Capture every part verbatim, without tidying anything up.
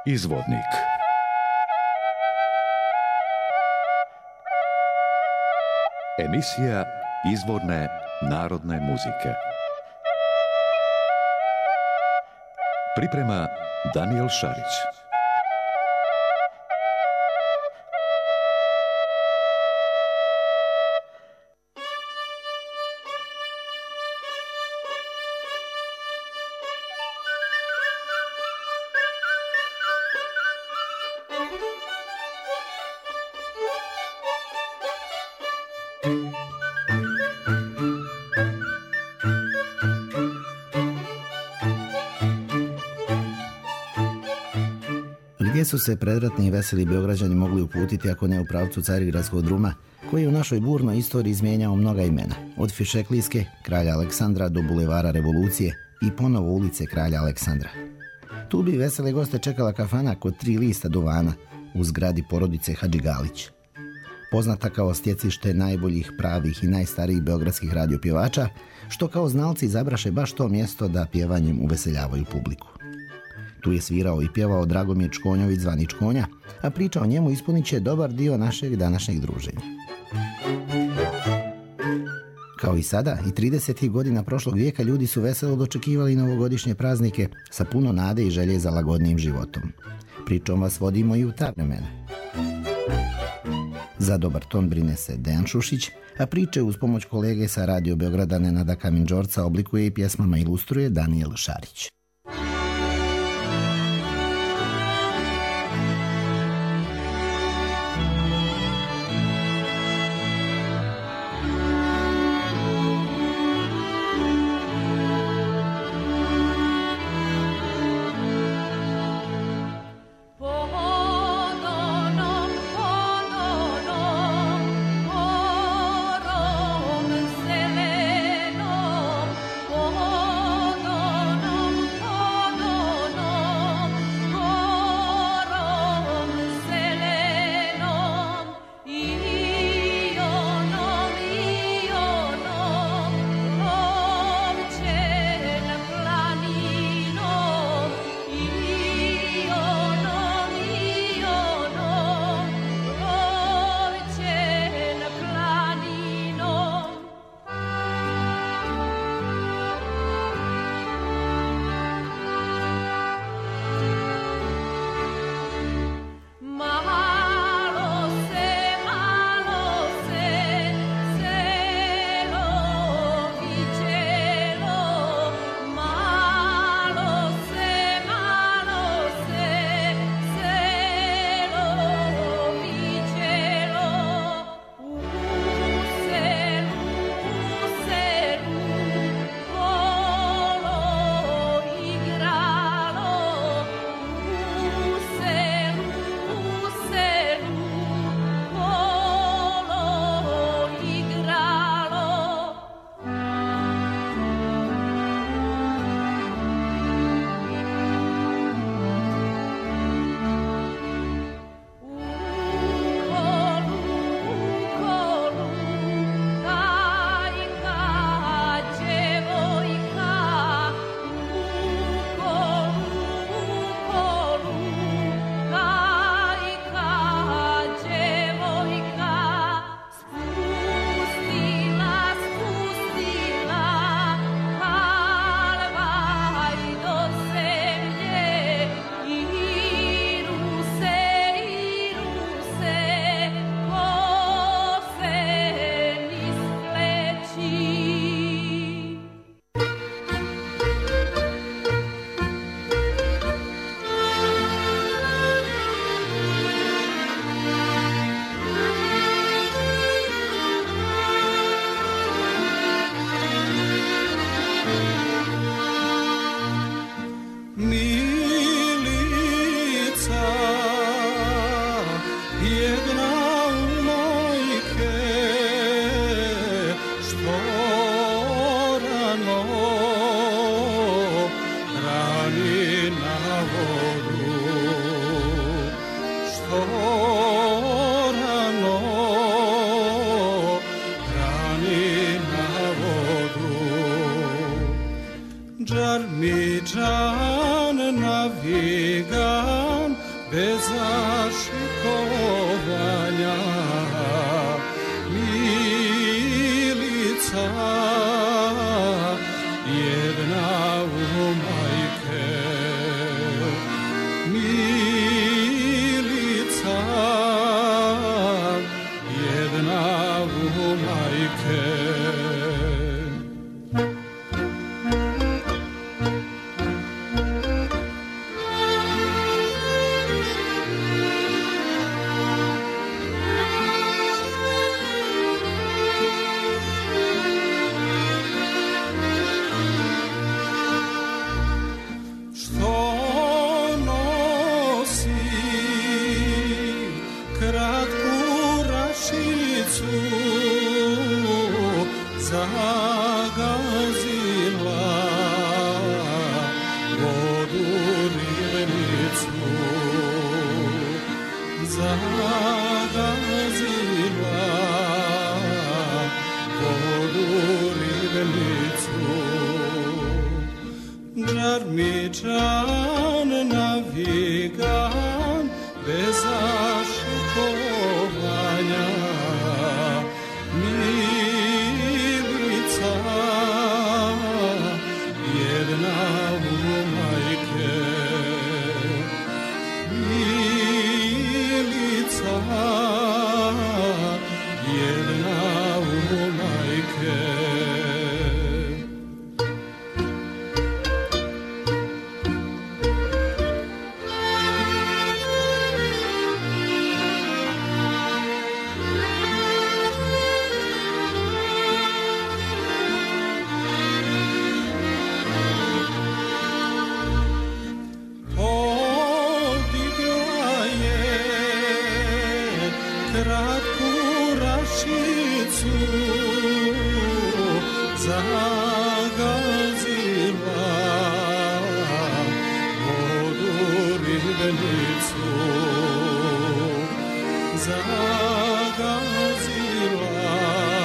Izvodnik. Emisija izvorne narodne muzike. Priprema Danijel Šarić. Gdje su se predratni i veseli Beograđani mogli uputiti ako ne u pravcu Carigradskog druma, koji je u našoj burnoj istoriji izmijenjao mnoga imena, od Fišeklijske, kralja Aleksandra, do bulevara Revolucije i ponovo ulice kralja Aleksandra. Tu bi vesele goste čekala kafana kod tri lista duvana u zgradi porodice Hadžigalić, poznata kao stjecište najboljih, pravih i najstarijih beogradskih radiopjevača, što kao znalci izabraše baš to mjesto da pjevanjem uveseljavaju publiku. Tu je svirao i pjevao Dragomir Čkonjović zvani Čkonja, a priča o njemu ispunit će dobar dio našeg današnjeg druženja. Kao i sada, i tridesetih godina prošlog vijeka ljudi su veselo dočekivali novogodišnje praznike sa puno nade i želje za lagodnijim životom. Pričom vas vodimo i u ta vremena. Za dobar ton brine se Dejan Šušić, a priče uz pomoć kolege sa Radio Beograda Nenada Kaminđorca oblikuje i pjesmama ilustruje Danijel Šarić. Džar mi džan navigan Džarmičan navigan bez zašikovanja, milica jedna u majke, milica jedna u majke. Kratku rašicu zagazila, vodu ribenicu zagazila,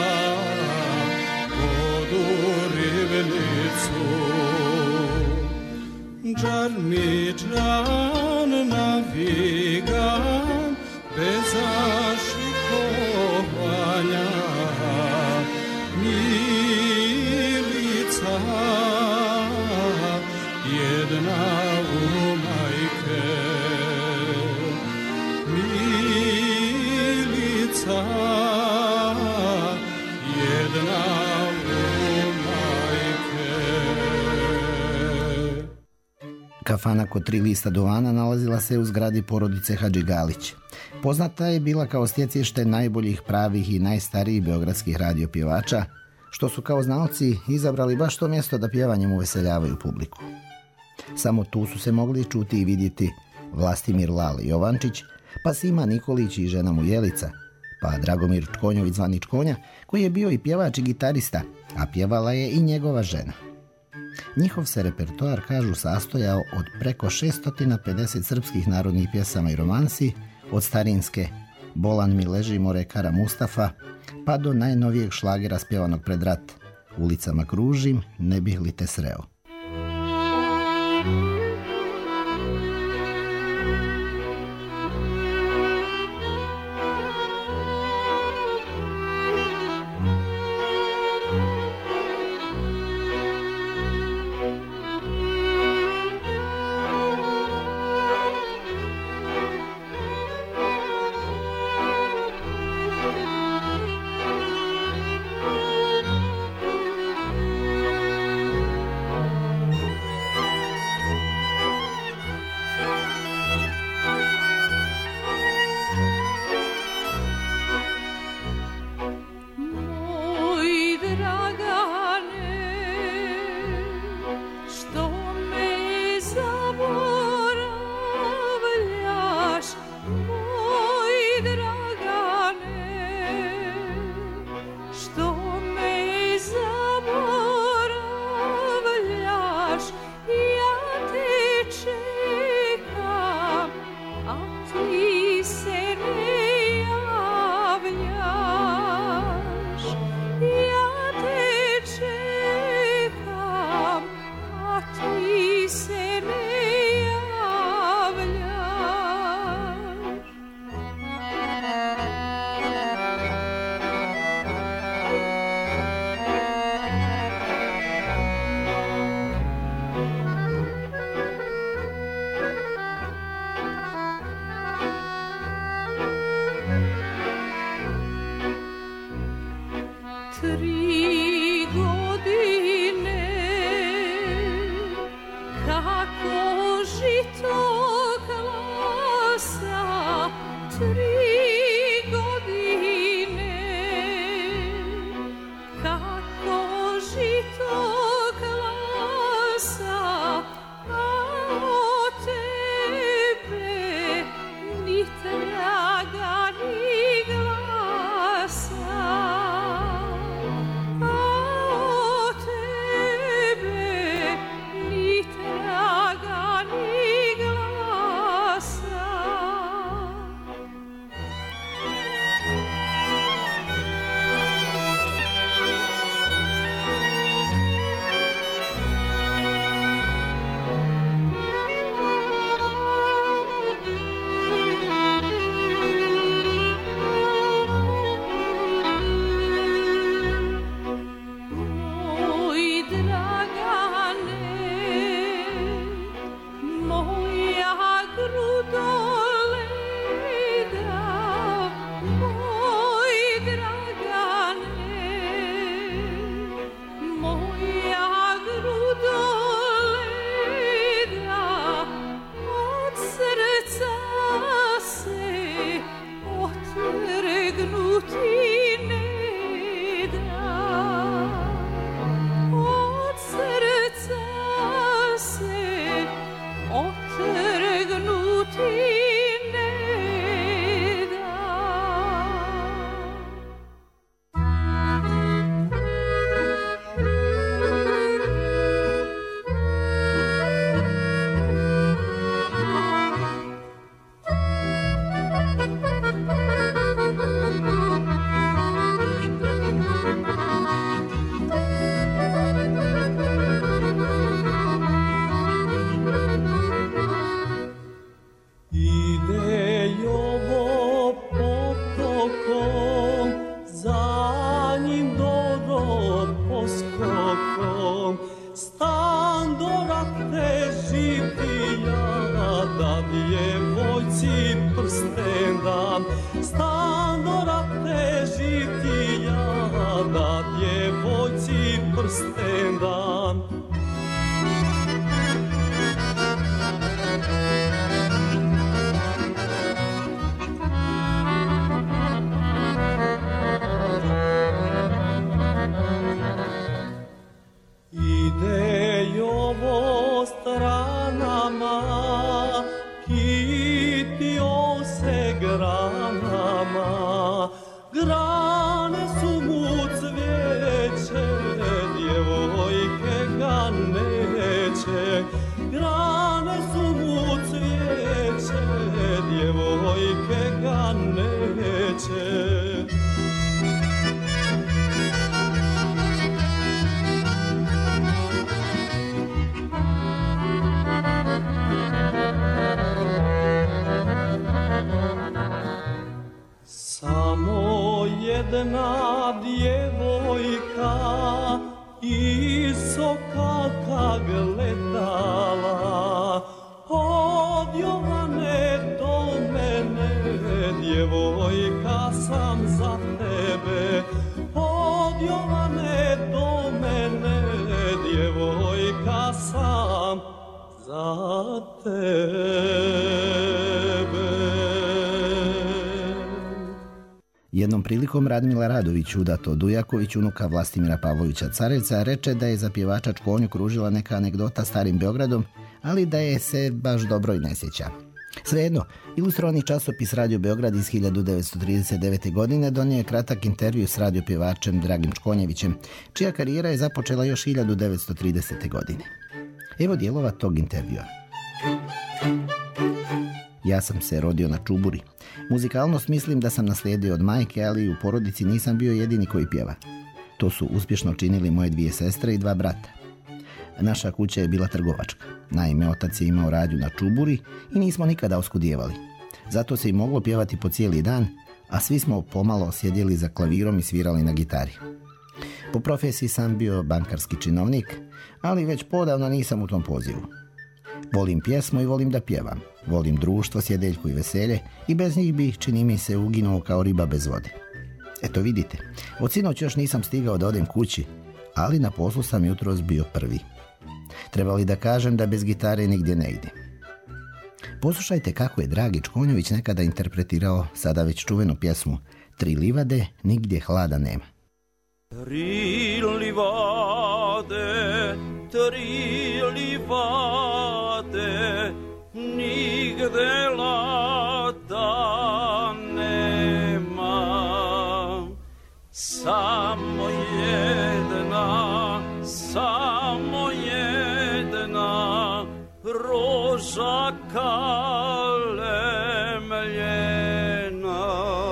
vodu ribenicu. Džarmičan navigan bez zašikovanja, milica jedna u majke, milica jedna u majke. Kafana kod tri lista duvana nalazila se u zgradi porodice Hadžigalić. Poznata je bila kao stjecište najboljih, pravih i najstarijih beogradskih radiopjevača, što su kao znalci izabrali baš to mjesto da pjevanjem uveseljavaju publiku. Samo tu su se mogli čuti i vidjeti Vlastimir Lale Jovančić, pa Sima Nikolić i žena mu Jelica, pa Dragomir Čkonjović zvani Čkonja, koji je bio i pjevač i gitarista, a pjevala je i njegova žena. Njihov se repertoar, kažu, sastojao od preko šesto pedeset srpskih narodnih pjesama i romansi, od starinske Bolan mi leži more Kara Mustafa, pa do najnovijeg šlagera spjevanog pred rat Ulicama kružim, ne bih li te sreo. stanora težiti ja, da djevojci prsten dan. Ide jovo stranama, kitio se granama, grane su mu cvijeće, djevojke ga neće. Grane su mu cvijeće, djevojke ga neće. Samo jedna djevojka isoka gledala, od Jovane do mene, djevojka sam za tebe. Od Jovane do mene, djevojka sam za tebe. Jednom prilikom Radmila Radović, udato Dujaković, unuka Vlastimira Pavlovića Carevca, reče da je za pjevača Čkonju kružila neka anegdota starim Beogradom, ali da je se baš dobro i ne sjeća. Svejedno, ilustrovani časopis Radio Beograd iz hiljadu devetsto trideset devete. godine donio je kratak intervju s radiopjevačem Dragim Čkonjevićem, čija karijera je započela još hiljadu devetsto tridesete. godine. Evo dijelova tog intervjua. Ja sam se rodio na Čuburi. Muzikalnost mislim da sam naslijedio od majke, ali u porodici nisam bio jedini koji pjeva. To su uspješno činili moje dvije sestre i dva brata. Naša kuća je bila trgovačka. Naime, otac je imao radnju na Čuburi i nismo nikada oskudijevali. Zato se i moglo pjevati po cijeli dan, a svi smo pomalo sjedjeli za klavirom i svirali na gitari. Po profesiji sam bio bankarski činovnik, ali već podavno nisam u tom pozivu. Volim pjesmu i volim da pjevam. Volim društvo, sjedeljku i veselje i bez njih bih, čini mi se, uginuo kao riba bez vode. Eto vidite, od sinoć još nisam stigao da odem kući, ali na poslu sam jutros bio prvi. Treba li da kažem da bez gitare nigdje ne ide? Poslušajte kako je Dragi Čkonjević nekada interpretirao sada već čuvenu pjesmu Tri livade, nigdje hlada nema. Tri livade, tri livade, nigde lada nema. Samo jedna, samo jedna roža kalemljena.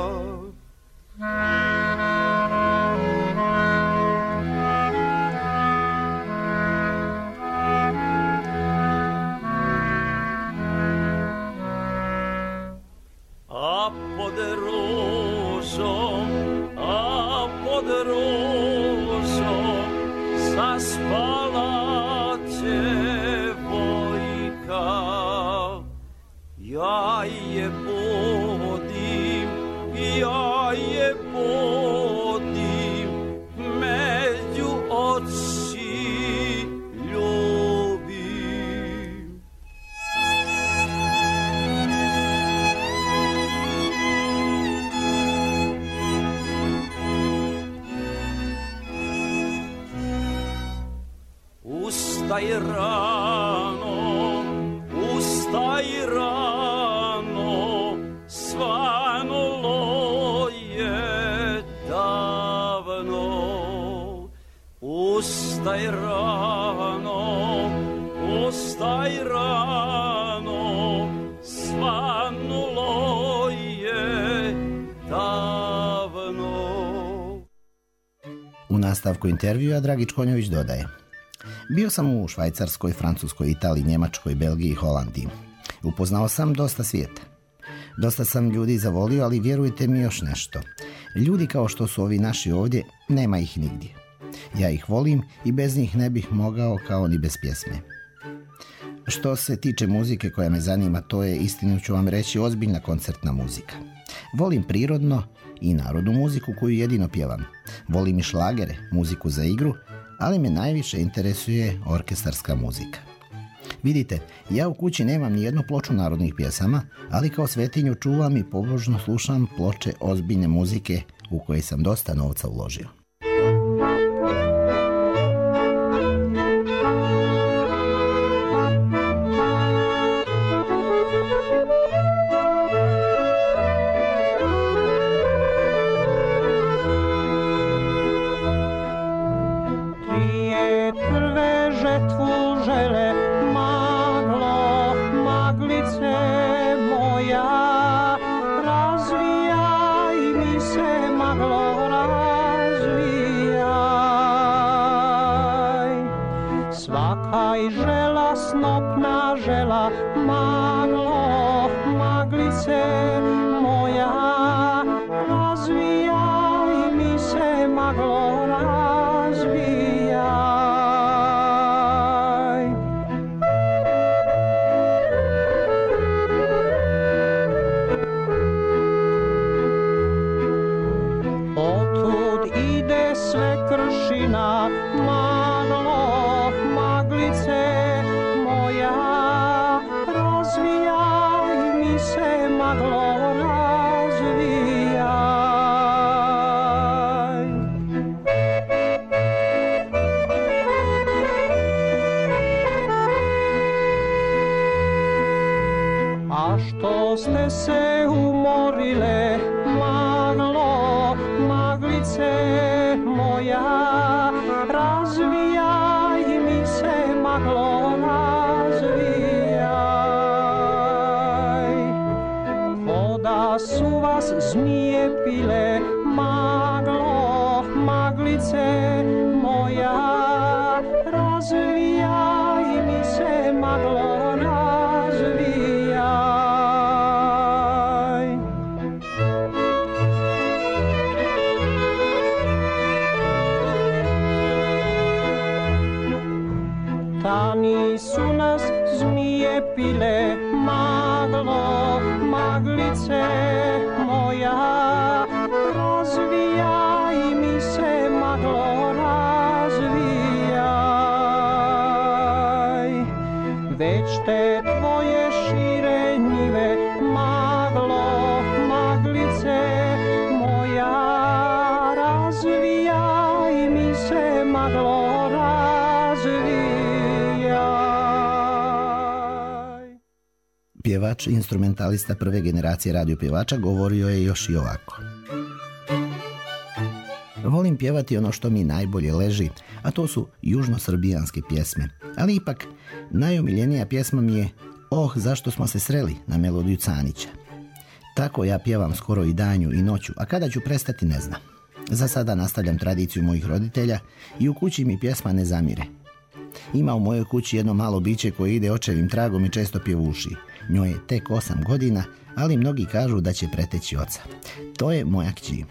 A pod rožom, a pod rožom zaspala djevojka. Ja je vodim, ja je vodim, među oči ljubim. Ustaj rano, ustaj rano, svanulo je davno. Ustaj rano, ustaj rano, svanulo je davno. U nastavku intervjua Dragi Čkonjević dodaje: bio sam u Švajcarskoj, Francuskoj, Italiji, Njemačkoj, Belgiji i Holandiji. Upoznao sam dosta svijeta. Dosta sam ljudi zavolio, ali vjerujte mi još nešto. Ljudi kao što su ovi naši ovdje, nema ih nigdje. Ja ih volim i bez njih ne bih mogao kao ni bez pjesme. Što se tiče muzike koja me zanima, to je, istinu ću vam reći, ozbiljna koncertna muzika. Volim prirodno i narodnu muziku koju jedino pjevam. Volim i šlagere, muziku za igru, ali me najviše interesuje orkestarska muzika. Vidite, ja u kući nemam ni jednu ploču narodnih pjesama, ali kao svetinju čuvam i pobožno slušam ploče ozbiljne muzike u koje sam dosta novca uložio. Ste se umorile, maglo, maglice moja, razvijaj mi se, maglo, razvijaj. Voda su vas zmije pile, maglo, maglice moja, razvijaj mi se, maglo, razvijaj. Tani su nas zmije pile, maglo, maglice moja, razvijaj mi se, maglo, razvijaj. Već te tvoje šire njive, maglo, maglice moja, razvijaj mi se, maglo, razvijaj. Pjevač, instrumentalista prve generacije radio pjevača govorio je još i ovako. Volim pjevati ono što mi najbolje leži, a to su južnosrbijanske pjesme. Ali ipak, najomiljenija pjesma mi je Oh, zašto smo se sreli na melodiju Canića. Tako ja pjevam skoro i danju i noću, a kada ću prestati ne znam. Za sada nastavljam tradiciju mojih roditelja i u kući mi pjesma ne zamire. Ima u mojoj kući jedno malo biće koje ide očevim tragom i često pjevuši. Njoj je tek osam godina, ali mnogi kažu da će preteći oca. To je moja kći.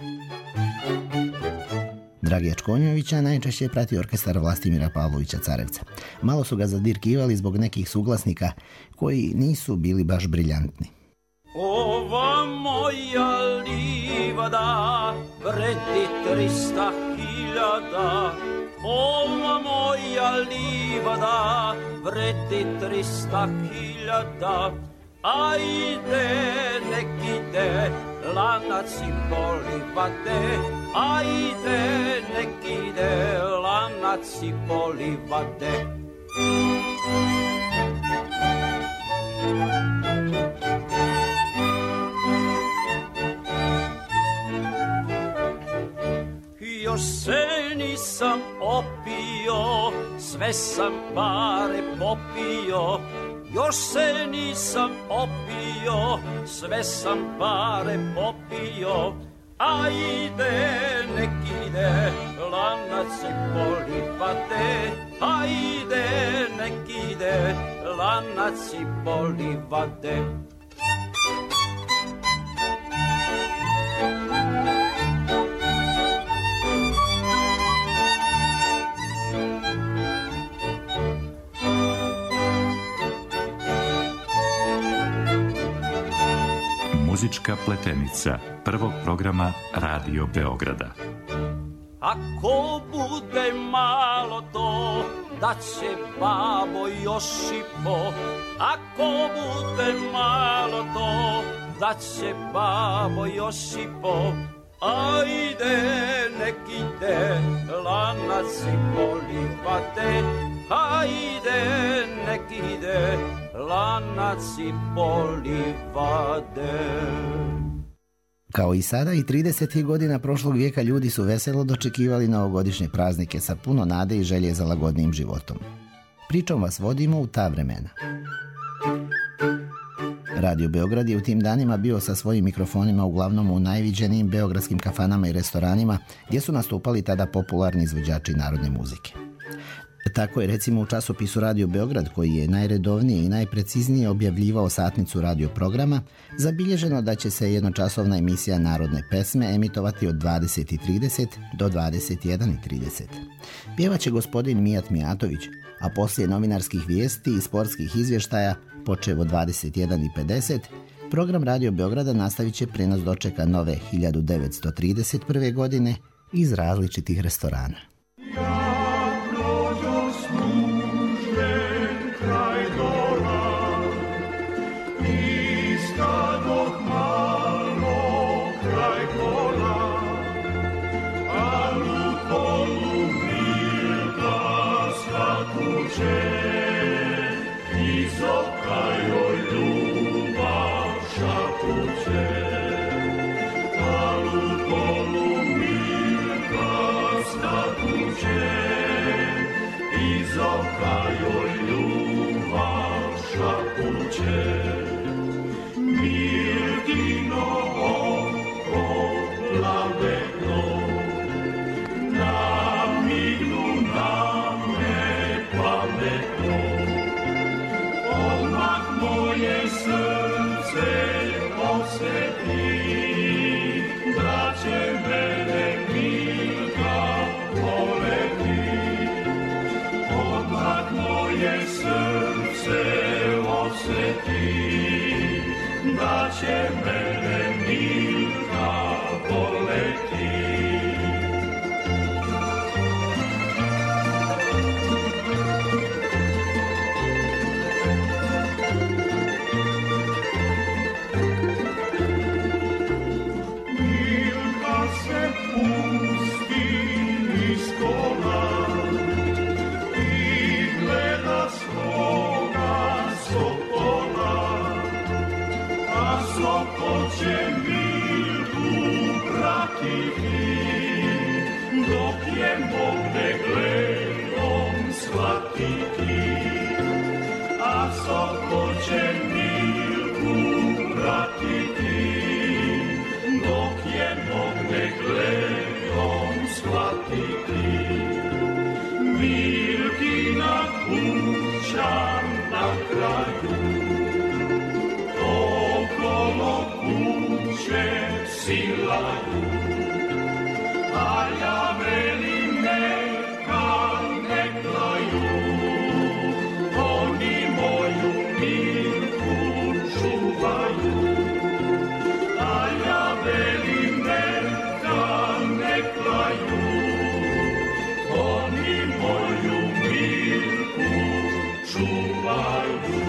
Dragija Čkonjovića najčešće prati orkestar Vlastimira Pavlovića Carevca. Malo su ga zadirkivali zbog nekih suglasnika koji nisu bili baš briljantni. Ova moja livada vredi trista hiljada. Ova moja livada vredi trista hiljada. Ajde, nek ide lanac i polivade. Ajde, nek ide lanac i polivade. Još se nisam opio, sve sam pare popio. Još se nisam opio, sve sam pare popio. Ajde, nek ide lanac i polivade. Ajde, nek ide lanac i polivade. Muzička pletenica prvog programa Radio Beograda. Ako bude malo to, da će babo Josipo. Ako bude malo to, da će babo Josipo. Ajde, nek ide lanac i polivate. Ajde, nek ide lanac i polivade. Kao i sada i tridesetih godina prošlog vijeka ljudi su veselo dočekivali novogodišnje praznike sa puno nade i želje za lagodnijim životom. Pričom vas vodimo u ta vremena. Radio Beograd je u tim danima bio sa svojim mikrofonima uglavnom u najviđenijim beogradskim kafanama i restoranima gdje su nastupali tada popularni izvođači narodne muzike. Tako je recimo u časopisu Radio Beograd, koji je najredovnije i najpreciznije objavljivao satnicu radio programa, zabilježeno da će se jednočasovna emisija Narodne pesme emitovati od dvadeset i trideset do dvadeset jedan i trideset. Pjevaće gospodin Mijat Mijatović, a poslije novinarskih vijesti i sportskih izvještaja, počev od dvadeset jedan i pedeset, program Radio Beograda nastavit će prenos dočeka nove hiljadu devetsto trideset prve. godine iz različitih restorana. Da će mene Milka voleti. Milka se pusti iz kola i gleda svoga sokola. Sokol će Milku pratiti, dok je mogne gledom shvatiti. A sokol će Milku pratiti, dok je mogne gledom shvatiti. Milkina kuća na kraju, okolo kuće silaju, a ja velim neka ne klaju. Oni moju Milku čuvaju, a ja velim neka ne klaju. Oni moju Milku čuvaju.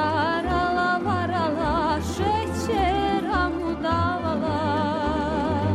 Šarala, varala, šećera mu davala.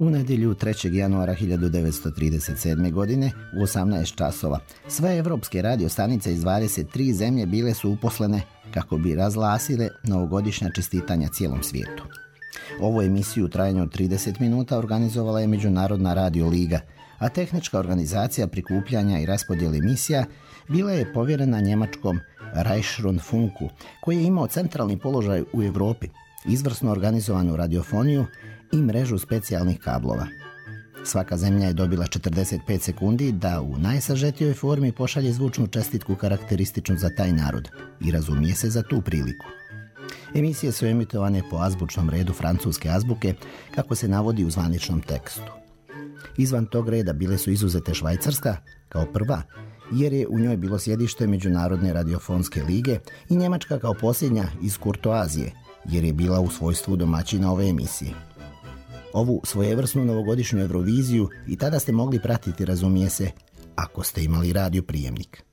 U nedjelju trećeg januara hiljadu devetsto trideset sedme. godine u osamnaest časova sve evropske radio stanice iz dvadeset tri zemlje bile su uposlene kako bi razglasile novogodišnja čestitanja cijelom svijetu. Ovu emisiju u trajanju od trideset minuta organizovala je Međunarodna radio liga, a tehnička organizacija prikupljanja i raspodjele emisija bila je povjerena njemačkom Reichsrundfunku, koji je imao centralni položaj u Europi, izvrsno organizovanu radiofoniju i mrežu specijalnih kablova. Svaka zemlja je dobila četrdeset pet sekundi da u najsažetijoj formi pošalje zvučnu čestitku karakterističnu za taj narod i razumije se za tu priliku. Emisije su emitovane po azbučnom redu francuske azbuke, kako se navodi u zvaničnom tekstu. Izvan tog reda bile su izuzete Švajcarska kao prva, jer je u njoj bilo sjedište Međunarodne radiofonske lige, i Njemačka kao posljednja iz kurtoazije, jer je bila u svojstvu domaćina ove emisije. Ovu svojevrsnu novogodišnju Euroviziju i tada ste mogli pratiti, razumije se, ako ste imali radio prijemnik.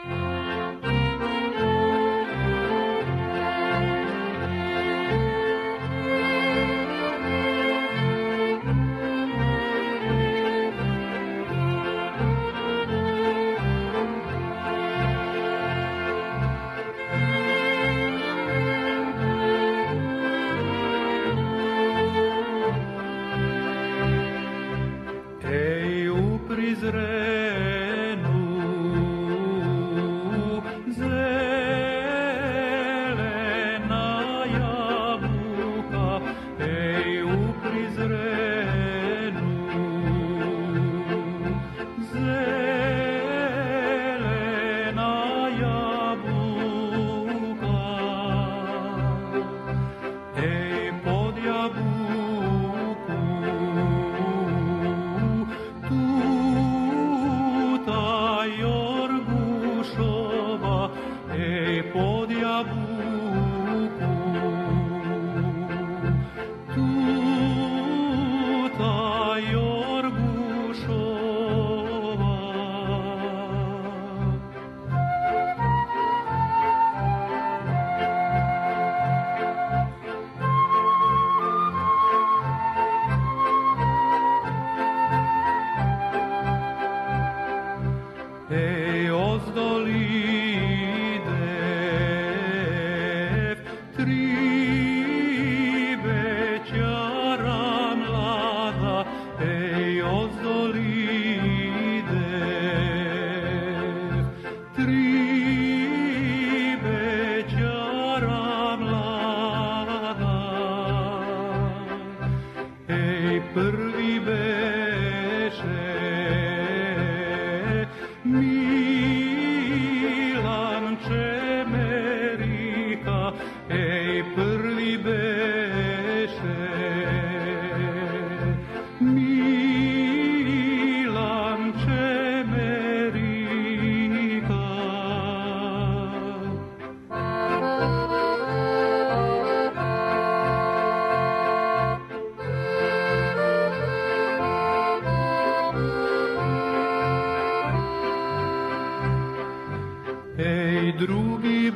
drugi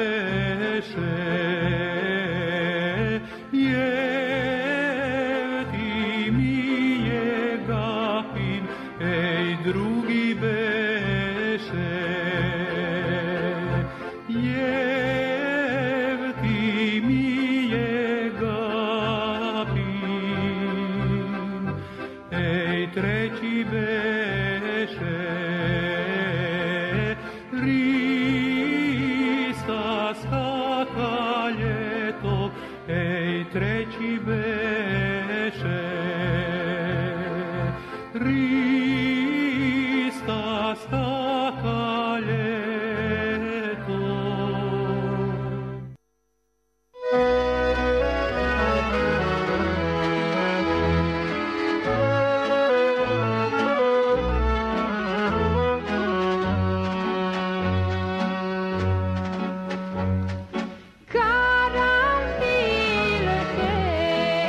beše jevti mi je gapin, ej drugi beše jevti mi je gapin, ej treći beše skakaljeto, ej treći beše Rista skakaljeto. Karanfilke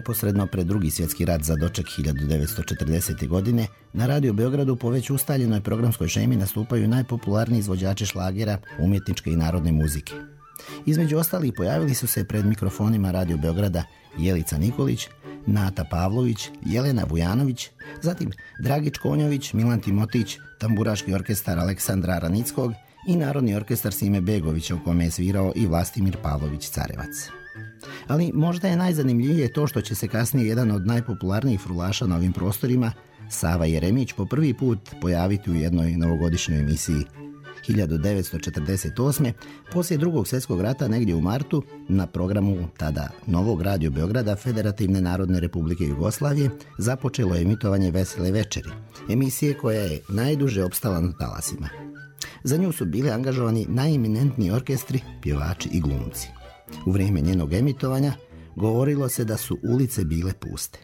neposredno pred drugi svjetski rat za doček hiljadu devetsto četrdesete. godine na Radio Beogradu po već ustaljenoj programskoj šemi nastupaju najpopularniji izvođači šlagera, umjetničke i narodne muzike. Između ostalih pojavili su se pred mikrofonima Radio Beograda Jelica Nikolić, Nata Pavlović, Jelena Vujanović, zatim Dragić Konjović, Milan Timotić, tamburaški orkestar Aleksandra Ranickog i Narodni orkestar Sime Begovića u kome je svirao i Vlastimir Pavlović Carevac. Ali možda je najzanimljivije to što će se kasnije jedan od najpopularnijih frulaša na ovim prostorima, Sava Jeremić, po prvi put pojaviti u jednoj novogodišnjoj emisiji. hiljadu devetsto četrdeset osme. poslije drugog svjetskog rata negdje u martu na programu tada Novog Radio Beograda Federativne Narodne Republike Jugoslavije započelo je emitovanje Vesele večeri, emisije koja je najduže opstala na talasima. Za nju su bili angažovani najeminentniji orkestri, pjevači i glumci. U vrijeme njenog emitovanja govorilo se da su ulice bile puste.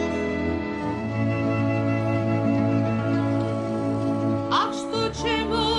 A što ćemo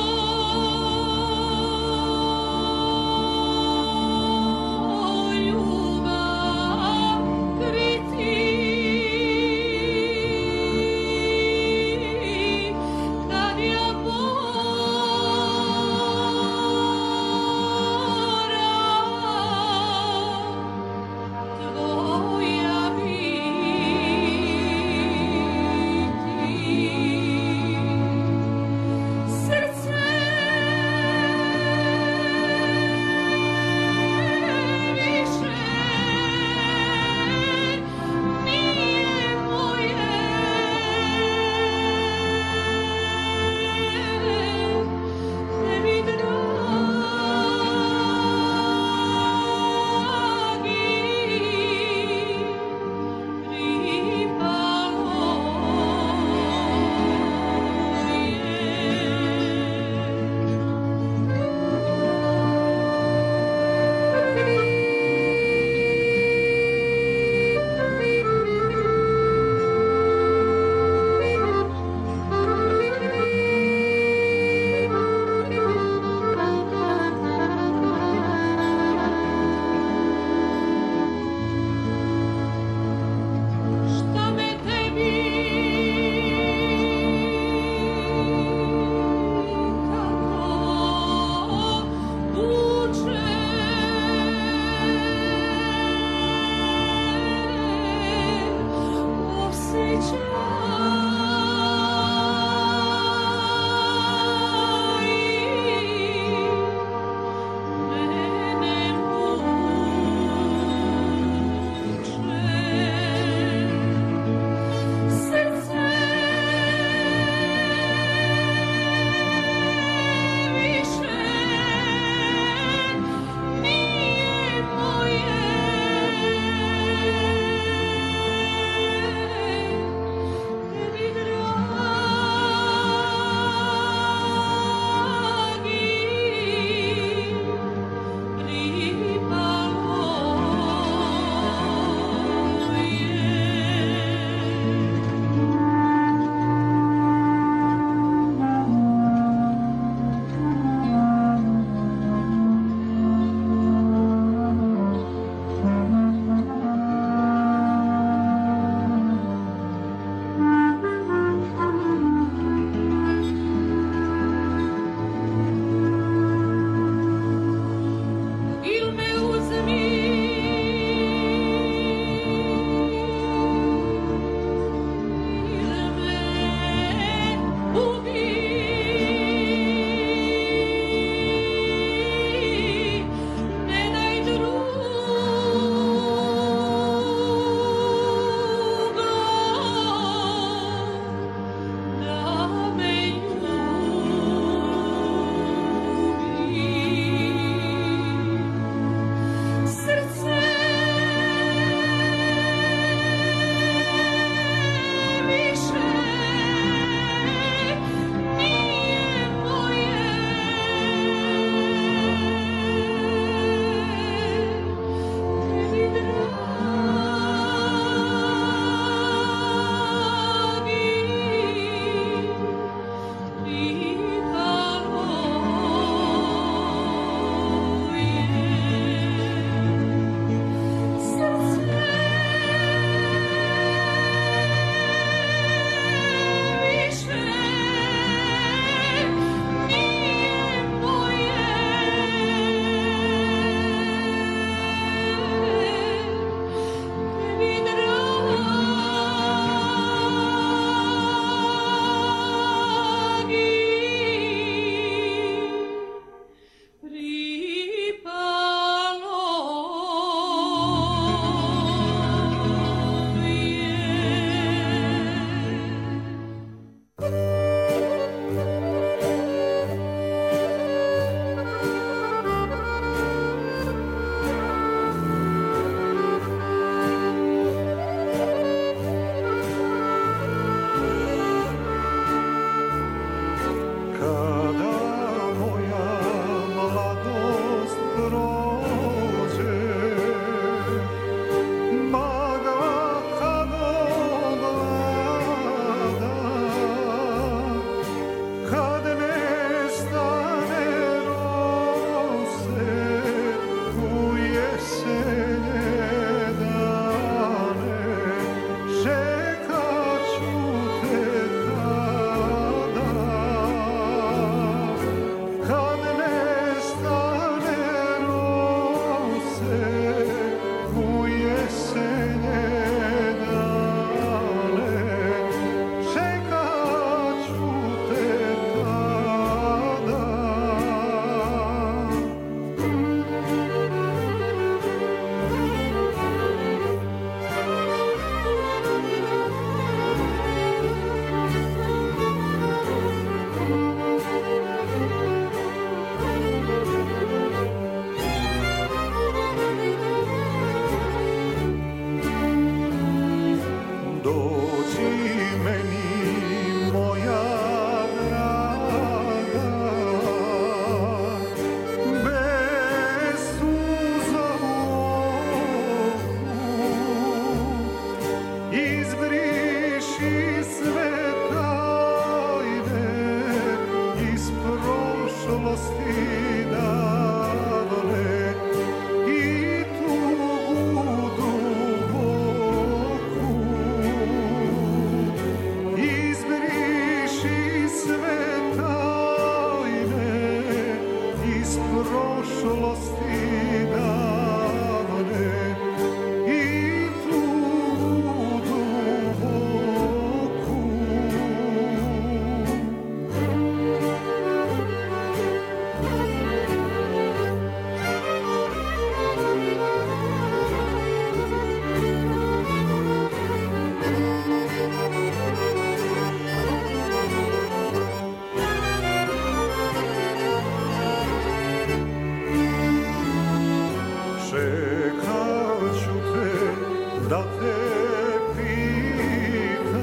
da te pitam,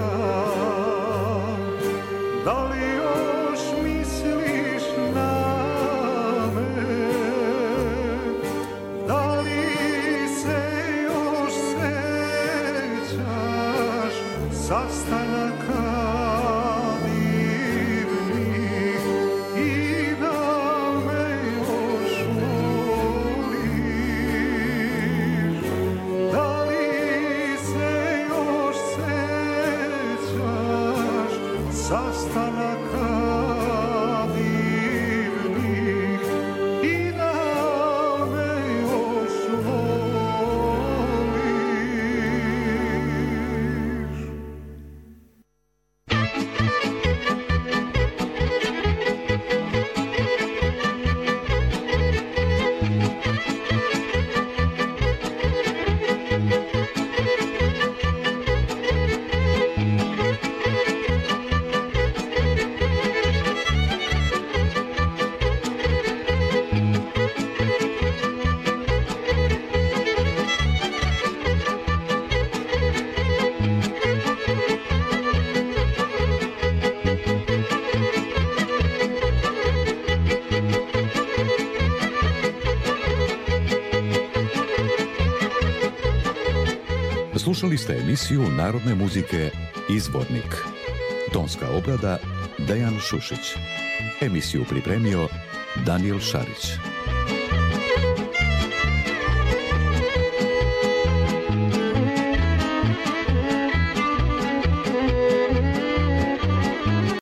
da li još misliš na me, da li se još sećaš sastanaka divnih i da me još voliš, da li se još sećaš sastanaka divnih i da me još voliš. Slušali ste emisiju narodne muzike Izvornik. Tonska obrada Dejan Šušić. Emisiju pripremio Danijel Šarić.